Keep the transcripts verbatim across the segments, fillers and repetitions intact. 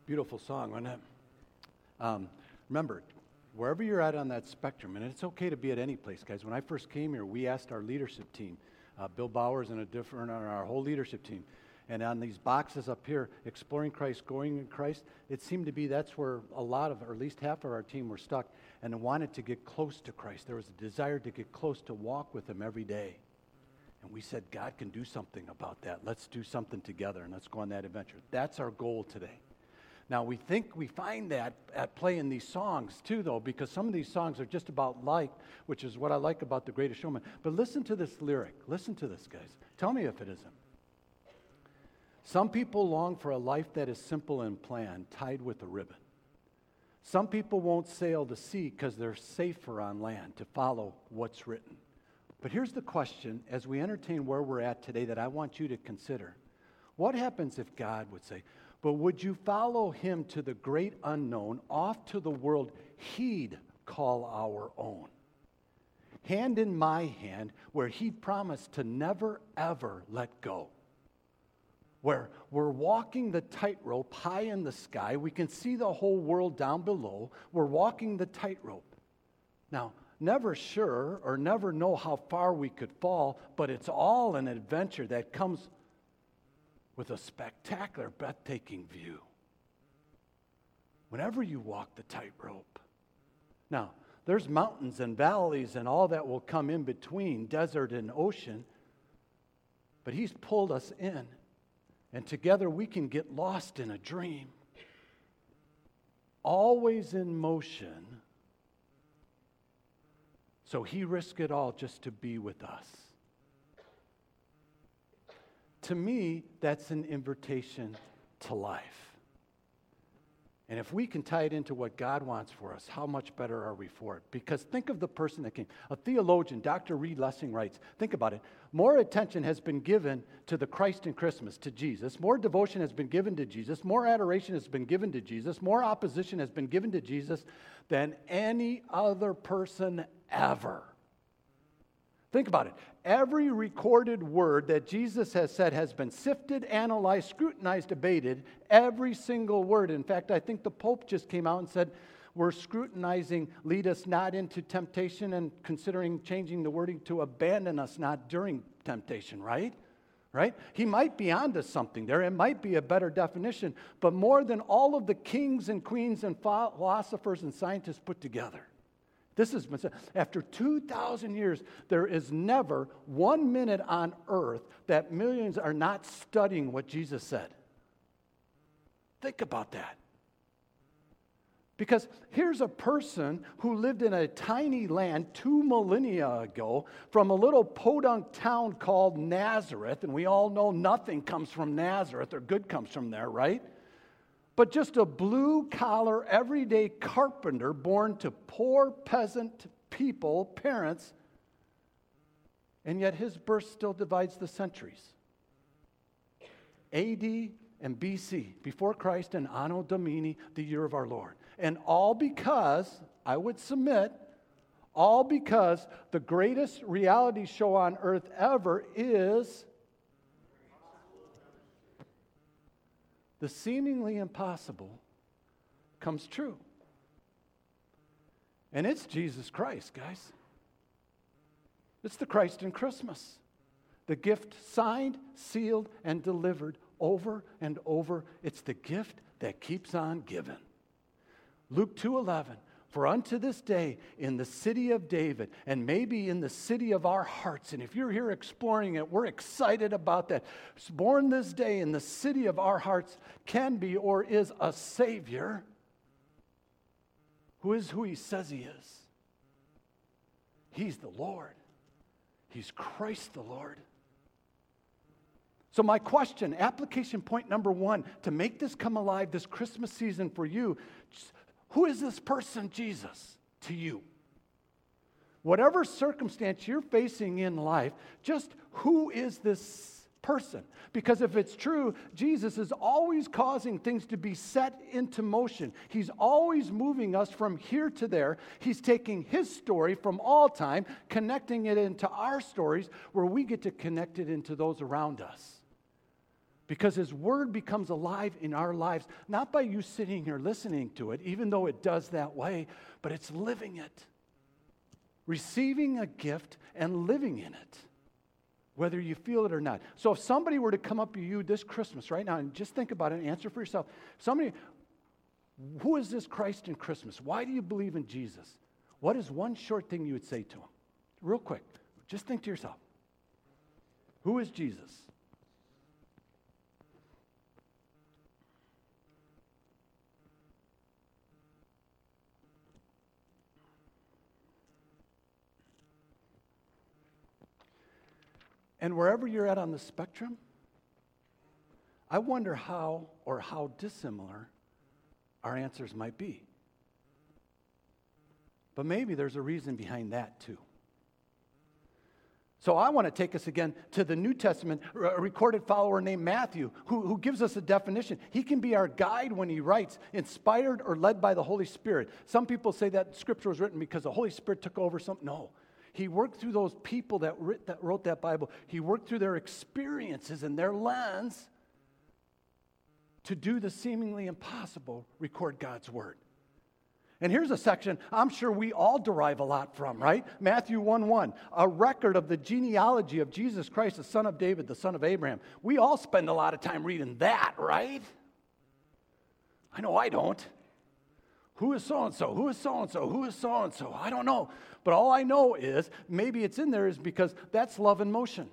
Beautiful song, wasn't it? Um, remember, wherever you're at on that spectrum, and it's okay to be at any place, guys. When I first came here, we asked our leadership team, uh, Bill Bowers and a different, uh, our whole leadership team, and on these boxes up here, exploring Christ, going in Christ, it seemed to be that's where a lot of, or at least half of our team were stuck and wanted to get close to Christ. There was a desire to get close, to walk with Him every day. And we said, God can do something about that. Let's do something together, and let's go on that adventure. That's our goal today. Now, we think we find that at play in these songs, too, though, because some of these songs are just about life, which is what I like about The Greatest Showman. But listen to this lyric. Listen to this, guys. Tell me if it isn't. Some people long for a life that is simple and planned, tied with a ribbon. Some people won't sail the sea because they're safer on land to follow what's written. But here's the question, as we entertain where we're at today, that I want you to consider. What happens if God would say, but would you follow Him to the great unknown, off to the world He'd call our own? Hand in my hand, where He'd promised to never, ever let go. Where we're walking the tightrope high in the sky, we can see the whole world down below. We're walking the tightrope. Now, never sure or never know how far we could fall, but it's all an adventure that comes with a spectacular, breathtaking view. Whenever you walk the tightrope. Now, there's mountains and valleys and all that will come in between, desert and ocean, but He's pulled us in, and together we can get lost in a dream. Always in motion. So He risked it all just to be with us. To me, that's an invitation to life. And if we can tie it into what God wants for us, how much better are we for it? Because think of the person that came. A theologian, Doctor Reed Lessing, writes, think about it. More attention has been given to the Christ in Christmas, to Jesus. More devotion has been given to Jesus. More adoration has been given to Jesus. More opposition has been given to Jesus than any other person ever. Think about it. Every recorded word that Jesus has said has been sifted, analyzed, scrutinized, debated. Every single word. In fact, I think the Pope just came out and said, we're scrutinizing, lead us not into temptation, and considering changing the wording to abandon us not during temptation, right? Right? He might be onto something there. It might be a better definition. But more than all of the kings and queens and philosophers and scientists put together, this has been said. After two thousand years, there is never one minute on earth that millions are not studying what Jesus said. Think about that. Because here's a person who lived in a tiny land two millennia ago from a little podunk town called Nazareth, and we all know nothing comes from Nazareth or good comes from there, right? But just a blue-collar, everyday carpenter born to poor peasant people, parents, and yet his birth still divides the centuries. A D and B C, before Christ, and Anno Domini, the year of our Lord. And all because, I would submit, all because the greatest reality show on earth ever is the seemingly impossible comes true. And it's Jesus Christ, guys. It's the Christ in Christmas. The gift signed, sealed, and delivered over and over. It's the gift that keeps on giving. Luke two eleven, for unto this day in the city of David, and maybe in the city of our hearts, and if you're here exploring it, we're excited about that. Born this day in the city of our hearts can be or is a Savior who is who He says He is. He's the Lord. He's Christ the Lord. So my question, application point number one, to make this come alive this Christmas season for you, who is this person, Jesus, to you? Whatever circumstance you're facing in life, just who is this person? Because if it's true, Jesus is always causing things to be set into motion. He's always moving us from here to there. He's taking His story from all time, connecting it into our stories, where we get to connect it into those around us. Because his word becomes alive in our lives, not by you sitting here listening to it, even though it does that way, but it's living it. Receiving a gift and living in it, whether you feel it or not. So if somebody were to come up to you this Christmas right now, and just think about it and answer for yourself. Somebody, who is this Christ in Christmas? Why do you believe in Jesus? What is one short thing you would say to him? Real quick, just think to yourself. Who is Jesus? And wherever you're at on the spectrum, I wonder how or how dissimilar our answers might be. But maybe there's a reason behind that too. So I want to take us again to the New Testament, a recorded follower named Matthew, who, who gives us a definition. He can be our guide when he writes, inspired or led by the Holy Spirit. Some people say that scripture was written because the Holy Spirit took over something. No. He worked through those people that, writ, that wrote that Bible. He worked through their experiences and their lens to do the seemingly impossible, record God's word. And here's a section I'm sure we all derive a lot from, right? Matthew one one, a record of the genealogy of Jesus Christ, the son of David, the son of Abraham. We all spend a lot of time reading that, right? I know I don't. Who is so-and-so? Who is so-and-so? Who is so-and-so? I don't know. But all I know is, maybe it's in there is because that's love in motion.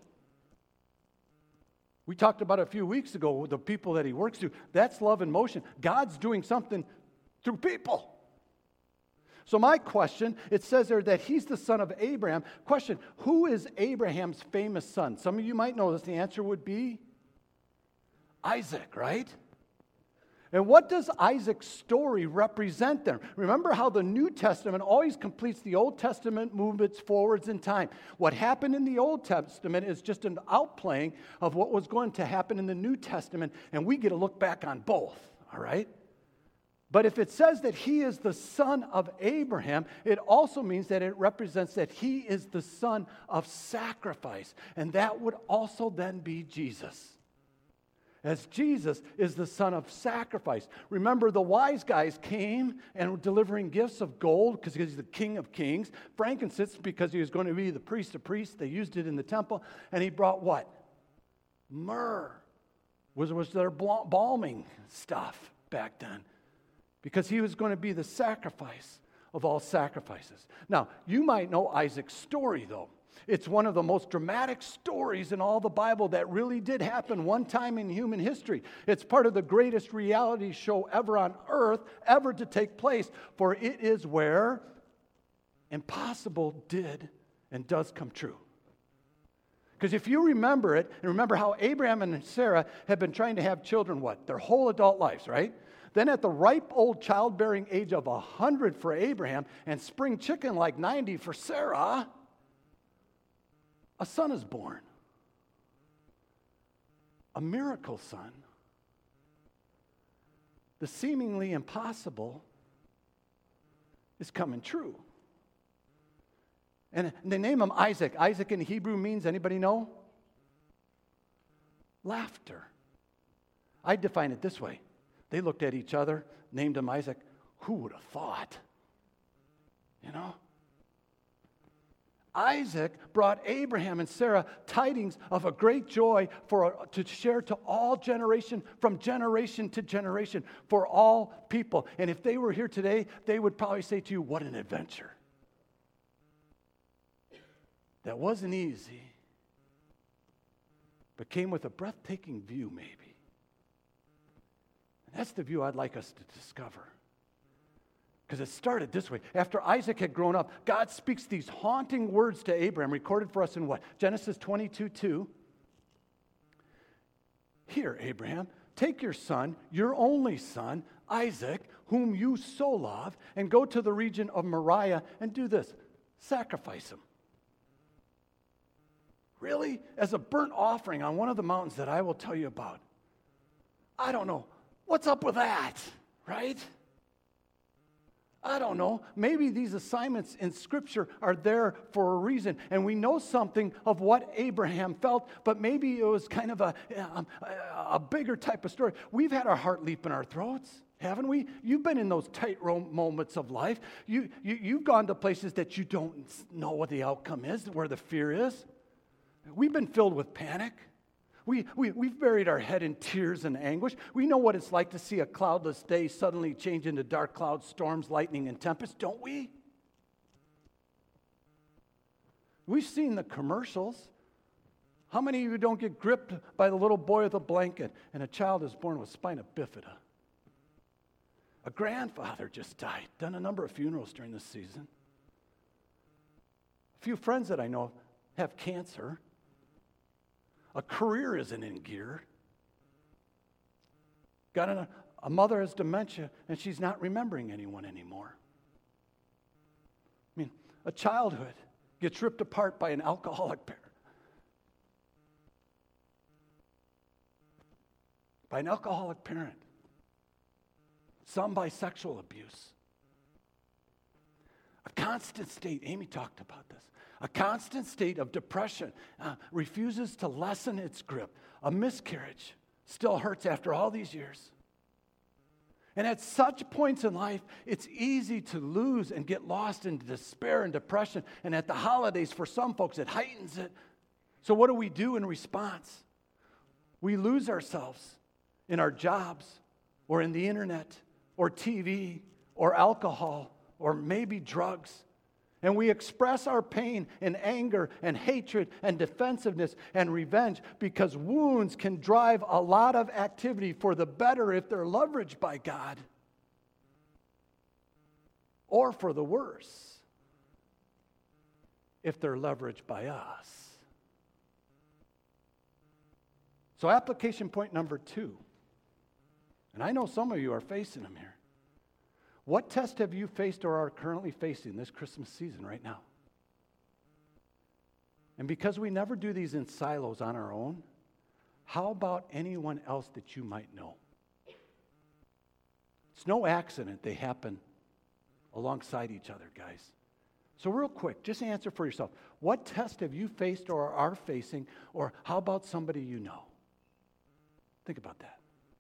We talked about it a few weeks ago with the people that he works through. That's love in motion. God's doing something through people. So my question, it says there that he's the son of Abraham. Question, who is Abraham's famous son? Some of you might know this. The answer would be Isaac, right? And what does Isaac's story represent there? Remember how the New Testament always completes the Old Testament movements forwards in time. What happened in the Old Testament is just an outplaying of what was going to happen in the New Testament, and we get to look back on both, all right? But if it says that he is the son of Abraham, it also means that it represents that he is the son of sacrifice, and that would also then be Jesus. As Jesus is the son of sacrifice. Remember, the wise guys came and were delivering gifts of gold because he's the king of kings. Frankincense because he was going to be the priest of priests. They used it in the temple. And he brought what? Myrrh. Was, was their balming stuff back then. Because he was going to be the sacrifice of all sacrifices. Now, you might know Isaac's story, though. It's one of the most dramatic stories in all the Bible that really did happen one time in human history. It's part of the greatest reality show ever on earth, ever to take place, for it is where impossible did and does come true. Because if you remember it, and remember how Abraham and Sarah have been trying to have children, what? Their whole adult lives, right? Then at the ripe old childbearing age of one hundred for Abraham and spring chicken like ninety for Sarah, a son is born. A miracle son. The seemingly impossible is coming true. And they name him Isaac. Isaac in Hebrew means, anybody know? Laughter. I define it this way. They looked at each other, named him Isaac. Who would have thought? You know? Isaac brought Abraham and Sarah tidings of a great joy for to share to all generation, from generation to generation, for all people. And if they were here today, they would probably say to you, what an adventure. That wasn't easy, but came with a breathtaking view, maybe. And that's the view I'd like us to discover. Because it started this way. After Isaac had grown up, God speaks these haunting words to Abraham, recorded for us in what? Genesis twenty-two two. Here, Abraham, take your son, your only son, Isaac, whom you so love, and go to the region of Moriah and do this. Sacrifice him. Really? As a burnt offering on one of the mountains that I will tell you about. I don't know. What's up with that? Right? I don't know. Maybe these assignments in Scripture are there for a reason, and we know something of what Abraham felt, but maybe it was kind of a, a, a bigger type of story. We've had our heart leap in our throats, haven't we? You've been in those tightrope moments of life. You, you, you've gone to places that you don't know what the outcome is, where the fear is. We've been filled with panic. We, we, we've buried our head in tears and anguish. We know what it's like to see a cloudless day suddenly change into dark clouds, storms, lightning, and tempests, don't we? We've seen the commercials. How many of you don't get gripped by the little boy with a blanket and a child is born with spina bifida? A grandfather just died. Done a number of funerals during this season. A few friends that I know have cancer. A career isn't in gear. Got a, a mother has dementia and she's not remembering anyone anymore. I mean, a childhood gets ripped apart by an alcoholic parent. By an alcoholic parent. Some by sexual abuse. A constant state, Amy talked about this. A constant state of depression uh, refuses to lessen its grip. A miscarriage still hurts after all these years. And at such points in life, it's easy to lose and get lost in despair and depression. And at the holidays, for some folks, it heightens it. So what do we do in response? We lose ourselves in our jobs or in the internet or T V or alcohol or maybe drugs. And we express our pain in anger and hatred and defensiveness and revenge because wounds can drive a lot of activity for the better if they're leveraged by God, or for the worse if they're leveraged by us. So application point number two, and I know some of you are facing them here. What test have you faced or are currently facing this Christmas season right now? And because we never do these in silos on our own, how about anyone else that you might know? It's no accident they happen alongside each other, guys. So real quick, just answer for yourself. What test have you faced or are facing, or how about somebody you know? Think about that.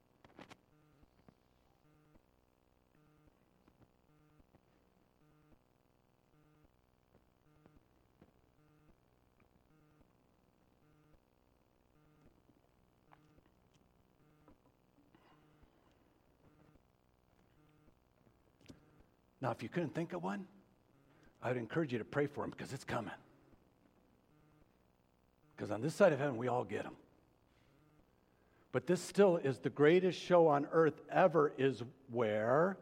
Now, if you couldn't think of one, I would encourage you to pray for them because it's coming. Because on this side of heaven, we all get them. But this still is the greatest show on earth ever, is where?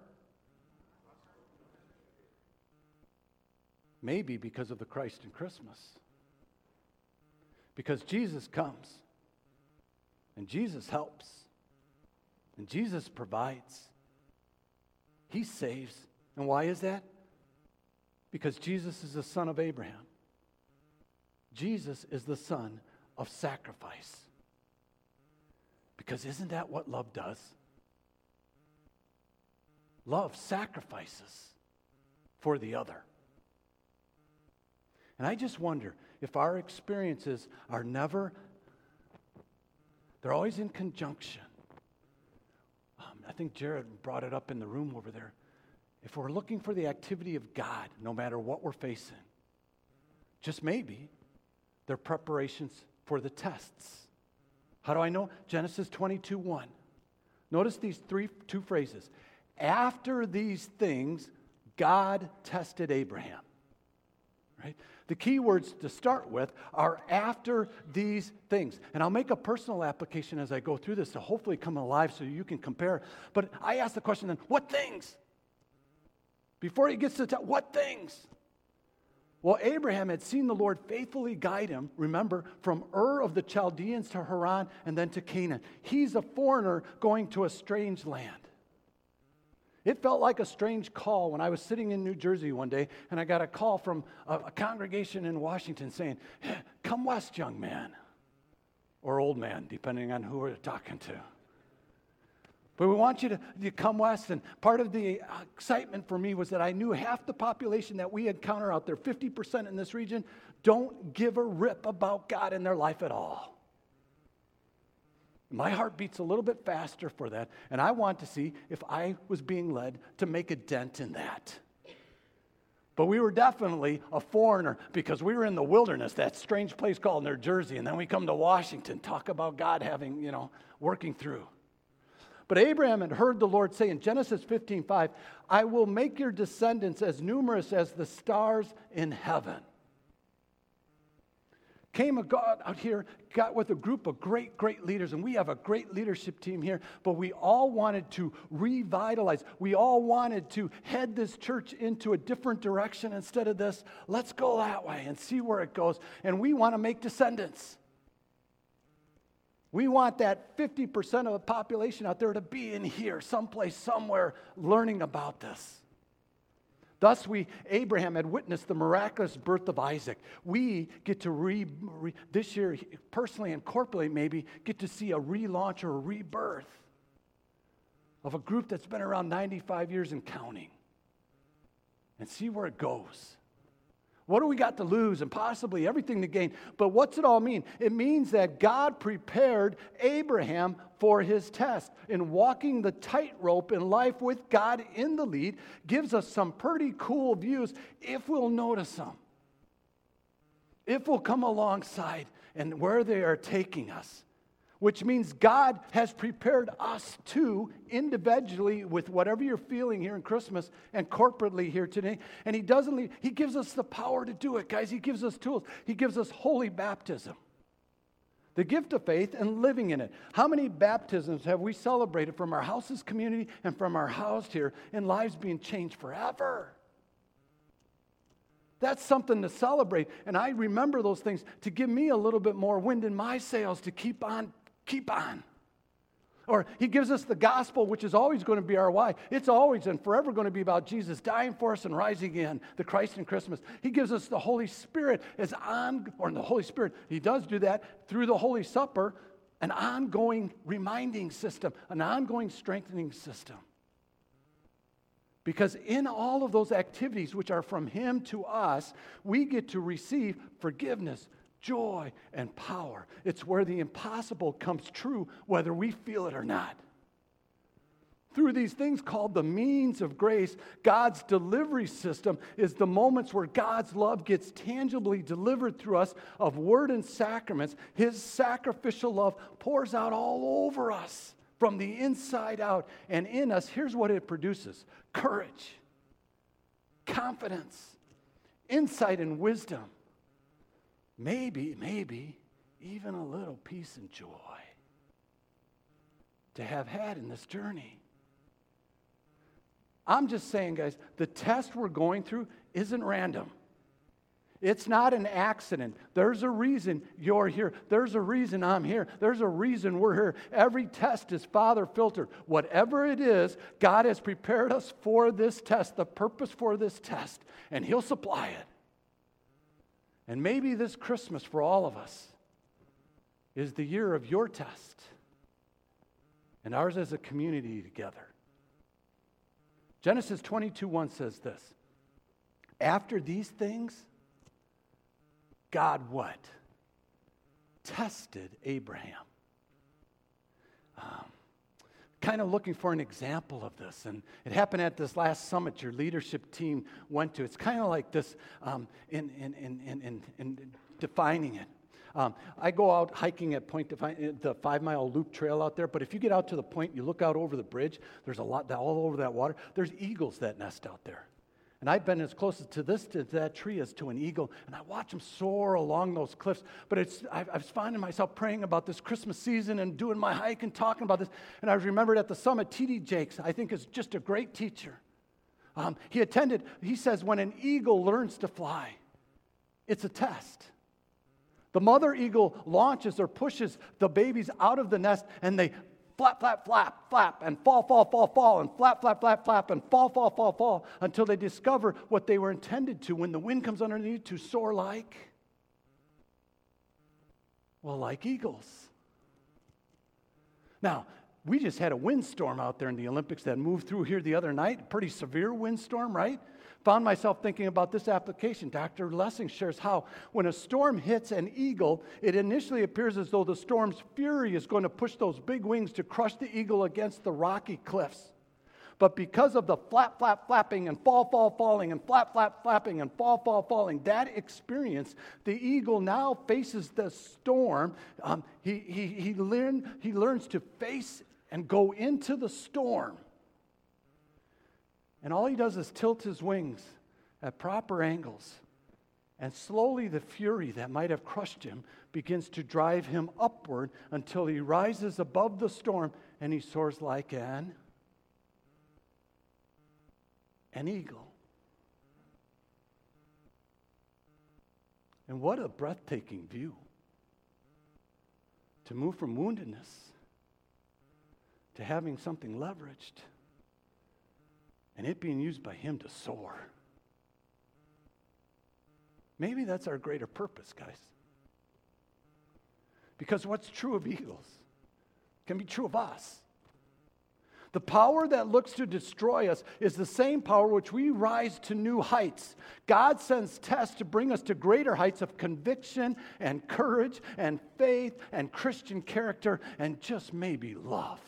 Maybe because of the Christ in Christmas. Because Jesus comes, and Jesus helps, and Jesus provides. He saves. And why is that? Because Jesus is the son of Abraham. Jesus is the son of sacrifice. Because isn't that what love does? Love sacrifices for the other. And I just wonder if our experiences are never, they're always in conjunction. Um, I think Jared brought it up in the room over there. If we're looking for the activity of God, no matter what we're facing, just maybe they're preparations for the tests. How do I know? Genesis twenty-two one. Notice these three two phrases. After these things, God tested Abraham. Right? The key words to start with are after these things. And I'll make a personal application as I go through this to hopefully come alive so you can compare. But I ask the question then, what things? Before he gets to tell, what things? Well, Abraham had seen the Lord faithfully guide him, remember, from Ur of the Chaldeans to Haran and then to Canaan. He's a foreigner going to a strange land. It felt like a strange call when I was sitting in New Jersey one day and I got a call from a, a congregation in Washington saying, hey, come west, young man, or old man, depending on who we're talking to. But we want you to, to come west. And part of the excitement for me was that I knew half the population that we encounter out there, fifty percent in this region, don't give a rip about God in their life at all. My heart beats a little bit faster for that, and I want to see if I was being led to make a dent in that. But we were definitely a foreigner because we were in the wilderness, that strange place called New Jersey, and then we come to Washington, talk about God having, you know, working through. But Abraham had heard the Lord say in Genesis fifteen five, I will make your descendants as numerous as the stars in heaven. Came a God out here, got with a group of great, great leaders, and we have a great leadership team here, but we all wanted to revitalize. We all wanted to head this church into a different direction instead of this. Let's go that way and see where it goes. And we want to make descendants. We want that fifty percent of the population out there to be in here, someplace, somewhere, learning about this. Thus, we, Abraham had witnessed the miraculous birth of Isaac. We get to, re, re, this year, personally and corporately maybe, get to see a relaunch or a rebirth of a group that's been around ninety-five years and counting. And see where it goes. What do we got to lose? And possibly everything to gain. But what's it all mean? It means that God prepared Abraham for his test. And walking the tightrope in life with God in the lead gives us some pretty cool views if we'll notice them. If we'll come alongside and where they are taking us. Which means God has prepared us too, individually, with whatever you're feeling here in Christmas and corporately here today. And He doesn't leave, He gives us the power to do it, guys. He gives us tools. He gives us holy baptism, the gift of faith and living in it. How many baptisms have we celebrated from our house's community and from our house here and lives being changed forever? That's something to celebrate. And I remember those things to give me a little bit more wind in my sails to keep on Keep on. Or He gives us the gospel, which is always going to be our why. It's always and forever going to be about Jesus dying for us and rising again, the Christ in Christmas. He gives us the Holy Spirit as on, or the Holy Spirit, He does do that through the Holy Supper, an ongoing reminding system, an ongoing strengthening system. Because in all of those activities which are from Him to us, we get to receive forgiveness, joy, and power. It's where the impossible comes true, whether we feel it or not. Through these things called the means of grace, God's delivery system is the moments where God's love gets tangibly delivered through us of word and sacraments. His sacrificial love pours out all over us from the inside out. And in us, here's what it produces: courage, confidence, insight, and wisdom. Maybe, maybe even a little peace and joy to have had in this journey. I'm just saying, guys, the test we're going through isn't random. It's not an accident. There's a reason you're here. There's a reason I'm here. There's a reason we're here. Every test is Father filtered. Whatever it is, God has prepared us for this test, the purpose for this test, and He'll supply it. And maybe this Christmas for all of us is the year of your test and ours as a community together. Genesis twenty-two one says this: after these things, God what? Tested Abraham. Um, kind of looking for an example of this. And it happened at this last summit your leadership team went to. It's kind of like this um, in, in, in, in, in, in defining it. Um, I go out hiking at Point Defiance, the five-mile loop trail out there, but if you get out to the point, you look out over the bridge, there's a lot, all over that water, there's eagles that nest out there. And I've been as close to this to that tree as to an eagle, and I watch them soar along those cliffs. But it's I, I was finding myself praying about this Christmas season and doing my hike and talking about this. And I was remembered at the summit, T D Jakes, I think is just a great teacher. Um, he attended, he says, when an eagle learns to fly, it's a test. The mother eagle launches or pushes the babies out of the nest, and they flap, flap, flap, flap, and fall, fall, fall, fall, and flap, flap, flap, flap, and fall, fall, fall, fall, until they discover what they were intended to when the wind comes underneath to soar like, well, like eagles. Now, We just had a windstorm out there in the Olympics that moved through here the other night. Pretty severe windstorm, right? Found myself thinking about this application. Doctor Lessing shares how when a storm hits an eagle, it initially appears as though the storm's fury is going to push those big wings to crush the eagle against the rocky cliffs. But because of the flap, flap, flapping and fall, fall, falling and flap, flap, flapping and fall, fall, falling, that experience, the eagle now faces the storm. Um, he, he, he, learn, he learns to face and go into the storm. And all he does is tilt his wings at proper angles. And slowly the fury that might have crushed him begins to drive him upward until he rises above the storm and he soars like an, an eagle. And what a breathtaking view. To move from woundedness to having something leveraged and it being used by him to soar. Maybe that's our greater purpose, guys. Because what's true of eagles can be true of us. The power that looks to destroy us is the same power which we rise to new heights. God sends tests to bring us to greater heights of conviction and courage and faith and Christian character and just maybe love.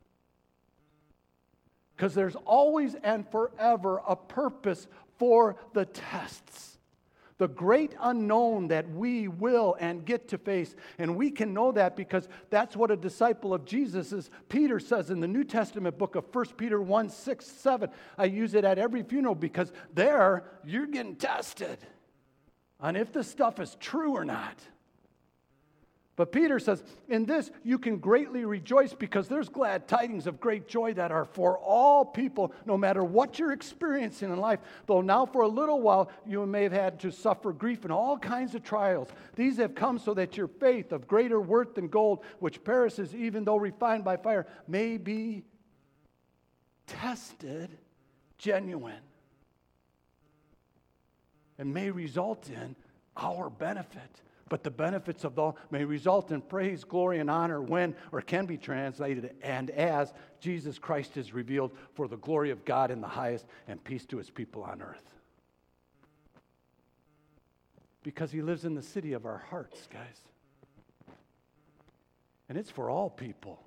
Because there's always and forever a purpose for the tests. The great unknown that we will and get to face. And we can know that because that's what a disciple of Jesus is. Peter says in the New Testament book of First Peter one, six, seven. I use it at every funeral because there you're getting tested on if this stuff is true or not. But Peter says, in this you can greatly rejoice because there's glad tidings of great joy that are for all people, no matter what you're experiencing in life. Though now for a little while you may have had to suffer grief and all kinds of trials. These have come so that your faith of greater worth than gold, which perishes even though refined by fire, may be tested genuine and may result in our benefit. But the benefits of all may result in praise, glory, and honor when, or can be translated, and as Jesus Christ is revealed for the glory of God in the highest and peace to his people on earth. Because he lives in the city of our hearts, guys. And it's for all people.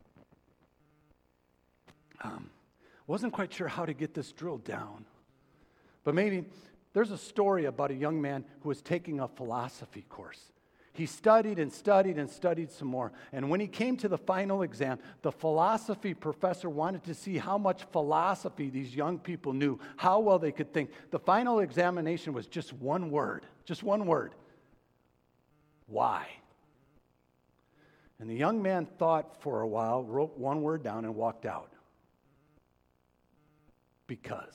Um, wasn't quite sure how to get this drilled down. But maybe there's a story about a young man who was taking a philosophy course. He studied and studied and studied some more. And when he came to the final exam, the philosophy professor wanted to see how much philosophy these young people knew, how well they could think. The final examination was just one word, just one word. Why? And the young man thought for a while, wrote one word down and walked out. Because.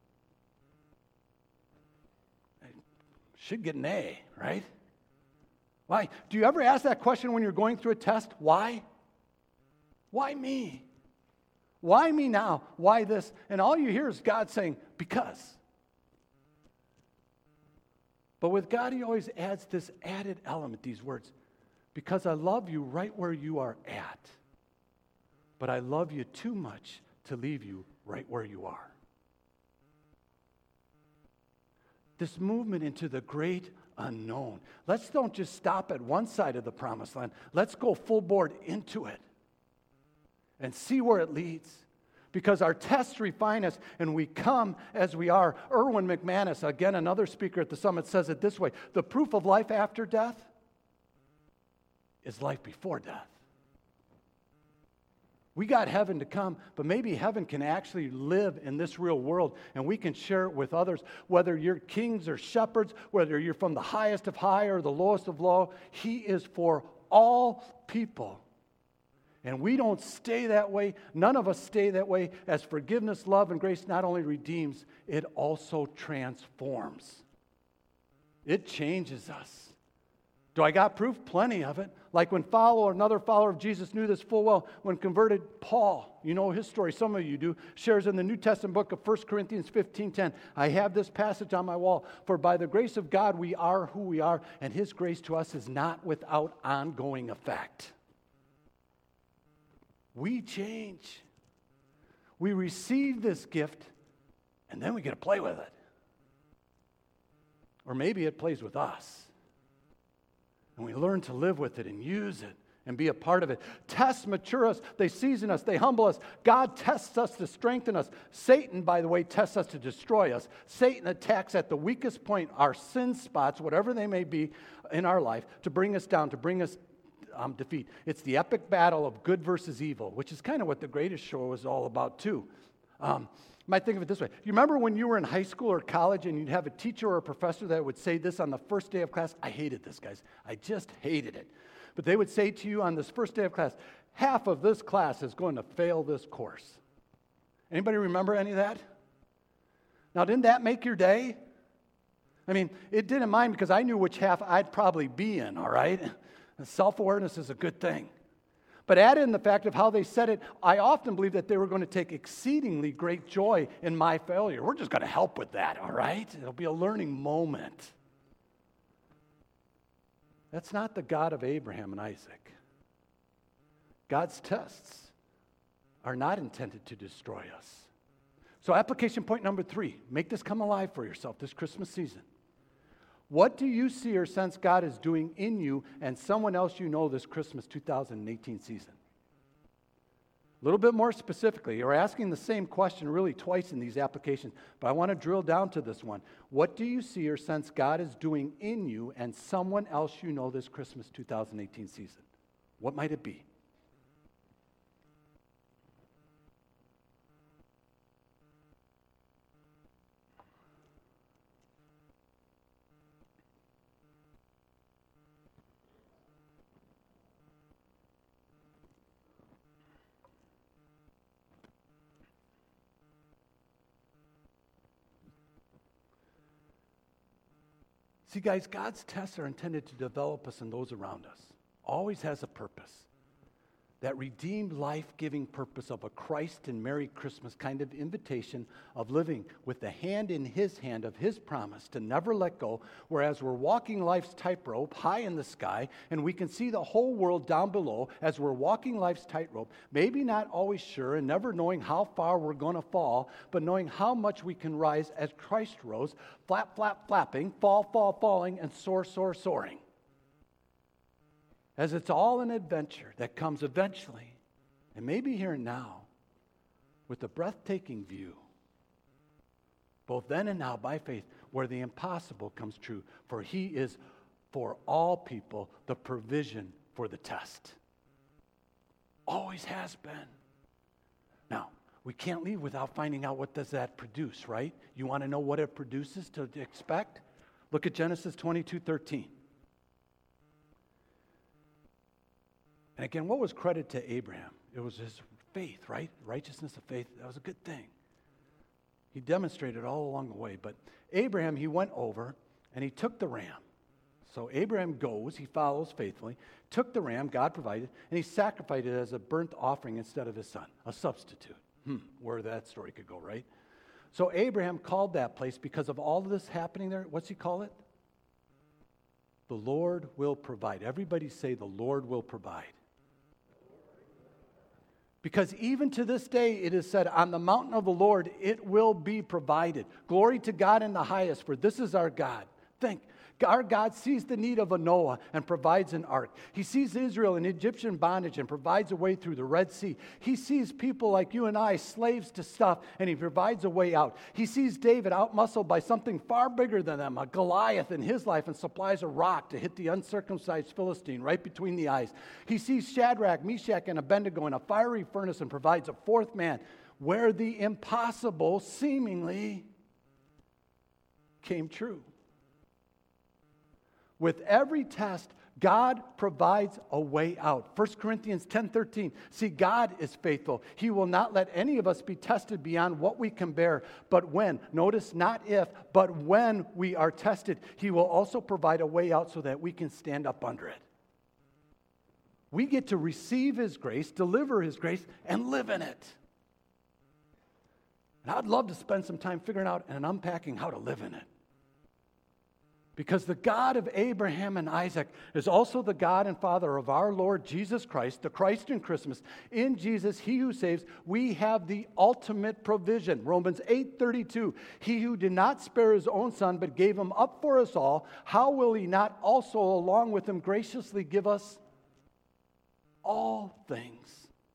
Should get an A, right? Why? Do you ever ask that question when you're going through a test? Why? Why me? Why me now? Why this? And all you hear is God saying, because. But with God, he always adds this added element, these words. Because I love you right where you are at. But I love you too much to leave you right where you are. This movement into the great unknown. Let's don't just stop at one side of the promised land. Let's go full board into it and see where it leads. Because our tests refine us and we come as we are. Erwin McManus, again another speaker at the summit, says it this way. The proof of life after death is life before death. We got heaven to come, but maybe heaven can actually live in this real world and we can share it with others. Whether you're kings or shepherds, whether you're from the highest of high or the lowest of low, he is for all people. And we don't stay that way. None of us stay that way. As forgiveness, love, and grace not only redeems, it also transforms. It changes us. Do I got proof? Plenty of it. Like when follower, another follower of Jesus knew this full well, when converted Paul, you know his story, some of you do, shares in the New Testament book of First Corinthians fifteen ten. I have this passage on my wall. For by the grace of God we are who we are, and his grace to us is not without ongoing effect. we change. We receive this gift, and then we get to play with it. Or maybe it plays with us. And we learn to live with it and use it and be a part of it. Tests mature us. They season us. They humble us. God tests us to strengthen us. Satan, by the way, tests us to destroy us. Satan attacks at the weakest point, our sin spots, whatever they may be in our life, to bring us down, to bring us um, defeat. It's the epic battle of good versus evil, which is kind of what The Greatest Show is all about, too. Um, You might think of it this way. You remember when you were in high school or college and you'd have a teacher or a professor that would say this on the first day of class? I hated this, guys. I just hated it. But they would say to you on this first day of class, half of this class is going to fail this course. Anybody remember any of that? Now, didn't that make your day? I mean, it didn't mind because I knew which half I'd probably be in, all right? And self-awareness is a good thing. But add in the fact of how they said it, I often believe that they were going to take exceedingly great joy in my failure. We're just going to help with that, all right? It'll be a learning moment. That's not the God of Abraham and Isaac. God's tests are not intended to destroy us. So application point number three, make this come alive for yourself this Christmas season. What do you see or sense God is doing in you and someone else you know this Christmas two thousand eighteen season? A little bit more specifically, you're asking the same question really twice in these applications, but I want to drill down to this one. What do you see or sense God is doing in you and someone else you know this Christmas two thousand eighteen season? What might it be? See, guys, God's tests are intended to develop us and those around us. Always has a purpose. That redeemed, life-giving purpose of a Christ and Merry Christmas kind of invitation of living with the hand in His hand of His promise to never let go, whereas we're walking life's tightrope high in the sky, and we can see the whole world down below as we're walking life's tightrope, maybe not always sure and never knowing how far we're going to fall, but knowing how much we can rise as Christ rose, flap, flap, flapping, fall, fall, falling, and soar, soar, soaring. As it's all an adventure that comes eventually, and maybe here and now, with a breathtaking view, both then and now by faith, where the impossible comes true, for He is for all people the provision for the test. Always has been. Now, we can't leave without finding out what does that produce, right? You want to know what it produces to expect? Look at Genesis twenty-two thirteen. And again, what was credit to Abraham? It was his faith, right? Righteousness of faith. That was a good thing. He demonstrated all along the way. But Abraham, he went over and he took the ram. So Abraham goes, he follows faithfully, took the ram, God provided, and he sacrificed it as a burnt offering instead of his son, a substitute. Hmm, where that story could go, right? So Abraham called that place because of all of this happening there. What's he call it? The Lord will provide. Everybody say, the Lord will provide. Because even to this day, it is said, on the mountain of the Lord, it will be provided. Glory to God in the highest, for this is our God. Think, our God sees the need of a Noah and provides an ark. He sees Israel in Egyptian bondage and provides a way through the Red Sea. He sees people like you and I, slaves to stuff, and He provides a way out. He sees David outmuscled by something far bigger than them, a Goliath in his life, and supplies a rock to hit the uncircumcised Philistine right between the eyes. He sees Shadrach, Meshach, and Abednego in a fiery furnace and provides a fourth man where the impossible seemingly came true. With every test, God provides a way out. First Corinthians ten thirteen. See, God is faithful. He will not let any of us be tested beyond what we can bear. But when, notice not if, but when we are tested, He will also provide a way out so that we can stand up under it. We get to receive His grace, deliver His grace, and live in it. And I'd love to spend some time figuring out and unpacking how to live in it. Because the God of Abraham and Isaac is also the God and Father of our Lord Jesus Christ, the Christ in Christmas. In Jesus, he who saves, we have the ultimate provision. Romans eight thirty-two, he who did not spare his own son, but gave him up for us all, how will he not also along with him graciously give us all things?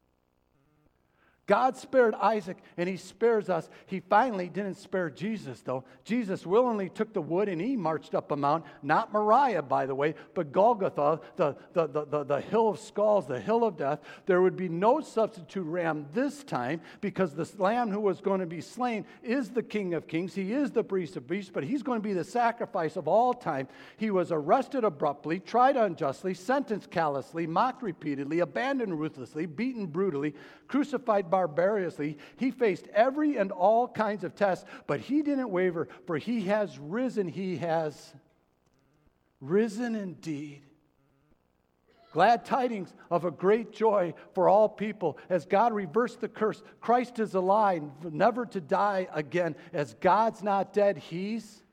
God spared Isaac, and he spares us. He finally didn't spare Jesus, though. Jesus willingly took the wood, and he marched up a mount. Not Moriah, by the way, but Golgotha, the, the, the, the, the hill of skulls, the hill of death. There would be no substitute ram this time, because the lamb who was going to be slain is the King of Kings. He is the priest of priests, but he's going to be the sacrifice of all time. He was arrested abruptly, tried unjustly, sentenced callously, mocked repeatedly, abandoned ruthlessly, beaten brutally, crucified barbarously. He faced every and all kinds of tests, but he didn't waver, for he has risen. He has risen indeed. Glad tidings of a great joy for all people. As God reversed the curse, Christ is alive, never to die again. As God's not dead, he's...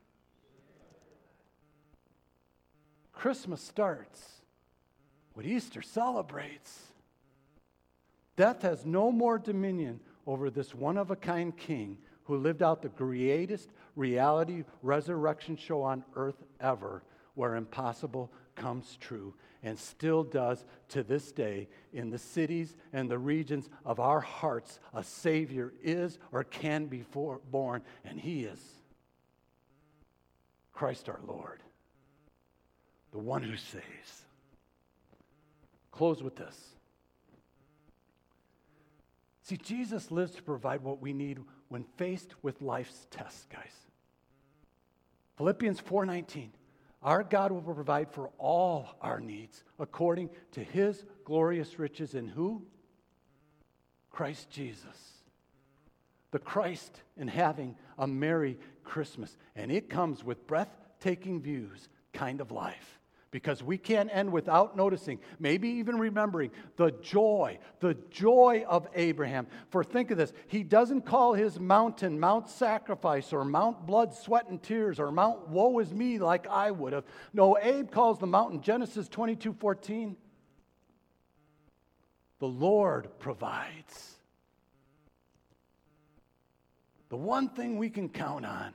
Christmas starts what Easter celebrates. Death has no more dominion over this one-of-a-kind king who lived out the greatest reality resurrection show on earth ever, where impossible comes true, and still does to this day in the cities and the regions of our hearts. A Savior is or can be for, born, and he is Christ our Lord, the one who saves. Close with this. See, Jesus lives to provide what we need when faced with life's tests, guys. Philippians four nineteen, our God will provide for all our needs according to his glorious riches in who? Christ Jesus. The Christ in having a merry Christmas. And it comes with breathtaking views kind of life. Because we can't end without noticing, maybe even remembering, the joy, the joy of Abraham. For think of this, he doesn't call his mountain Mount Sacrifice or Mount Blood, Sweat, and Tears or Mount Woe is Me like I would have. No, Abe calls the mountain, Genesis twenty-two fourteen, the Lord provides. The one thing we can count on.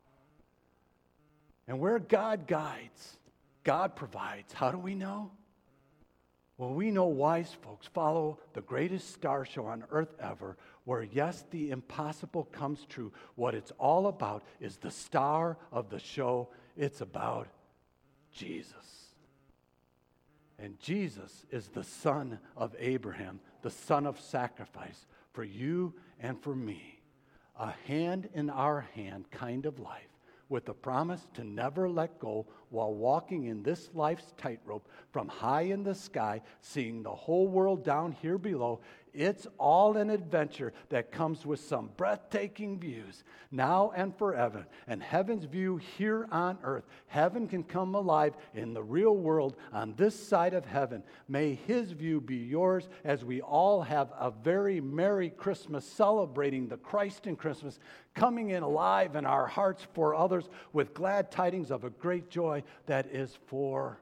And where God guides, God provides. How do we know? Well, we know wise folks follow the greatest star show on earth ever, where, yes, the impossible comes true. What it's all about is the star of the show. It's about Jesus. And Jesus is the son of Abraham, the son of sacrifice for you and for me. A hand in our hand kind of life, with the promise to never let go while walking in this life's tightrope from high in the sky, seeing the whole world down here below. It's all an adventure that comes with some breathtaking views now and forever. And heaven's view here on earth. Heaven can come alive in the real world on this side of heaven. May his view be yours as we all have a very Merry Christmas, celebrating the Christ in Christmas, coming in alive in our hearts for others with glad tidings of a great joy that is for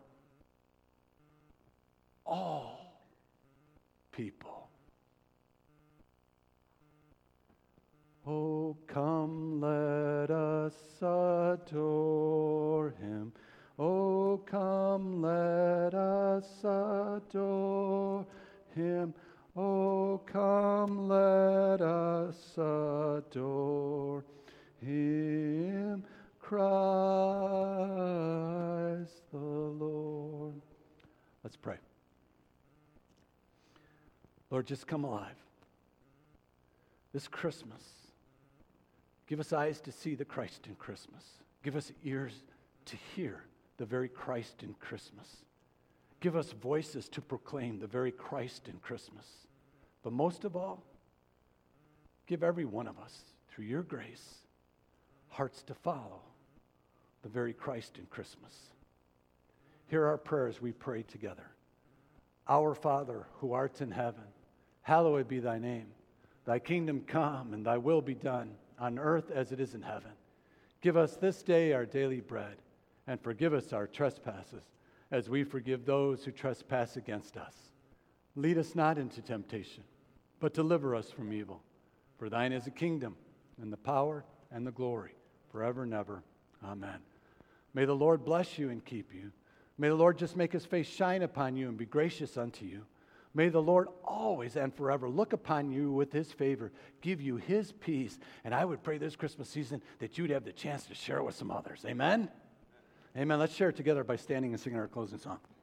all people. Oh, come, let us adore him. Oh, come, let us adore him. Oh, come, let us adore him, Christ the Lord. Let's pray. Lord, just come alive. This Christmas, give us eyes to see the Christ in Christmas. Give us ears to hear the very Christ in Christmas. Give us voices to proclaim the very Christ in Christmas. But most of all, give every one of us, through your grace, hearts to follow the very Christ in Christmas. Hear our prayers we pray together. Our Father, who art in heaven, hallowed be thy name. Thy kingdom come, and thy will be done, on earth as it is in heaven. Give us this day our daily bread, and forgive us our trespasses, as we forgive those who trespass against us. Lead us not into temptation, but deliver us from evil. For thine is the kingdom, and the power, and the glory, forever and ever. Amen. May the Lord bless you and keep you. May the Lord just make his face shine upon you and be gracious unto you. May the Lord always and forever look upon you with his favor, give you his peace. And I would pray this Christmas season that you'd have the chance to share it with some others. Amen? Amen. Let's share it together by standing and singing our closing song.